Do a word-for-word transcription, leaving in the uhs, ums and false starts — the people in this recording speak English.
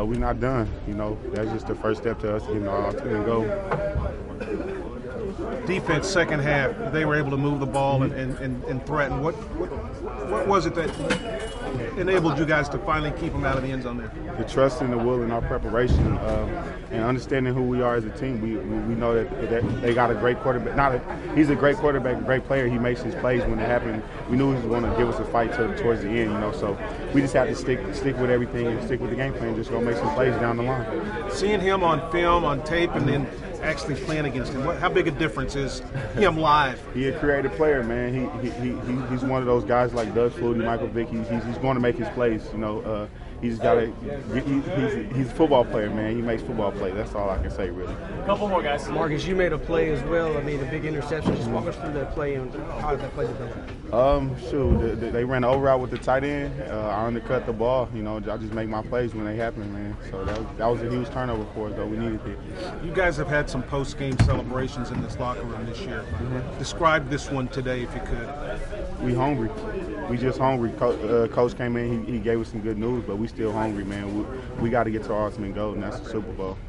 uh, we're not done. You know, that's just the first step to us getting our ultimate goal. Defense, second half, they were able to move the ball and, and, and, and threaten. What, what what was it that enabled you guys to finally keep them out of the end zone there? The trust in the will and our preparation, um, and understanding who we are as a team. We we, we know that, that they got a great quarterback. Not a, he's a great quarterback, a great player. He makes his plays when it happened. We knew he was going to give us a fight to, towards the end, you know. So we just have to stick stick with everything and stick with the game plan. Just go make some plays down the line. Seeing him on film, on tape, and then actually playing against him, what, how big a difference is him live? He's a creative player, man. He, he, he, he's one of those guys like Doug Flutie, Michael Vick. He's, he's going to make his plays, you know. Uh, he's got a he, he's, he's a football player, man. He makes football plays. That's all I can say, really. A couple more guys. Marcus, you made a play as well. I mean, a big interception. Just walk us through that play and how that play developed. Um, shoot, they, they ran the over out with the tight end. Uh, I undercut the ball. You know, I just make my plays when they happen, man. So that was, that was a huge turnover for us, though. We needed it. You guys have had some post-game celebrations in this locker room this year. Mm-hmm. Describe this one today, if you could. We hungry. We just hungry. Co- uh, Coach came in, he, he gave us some good news, but we still hungry, man. We, we got to get to our ultimate goal, and that's the Super Bowl.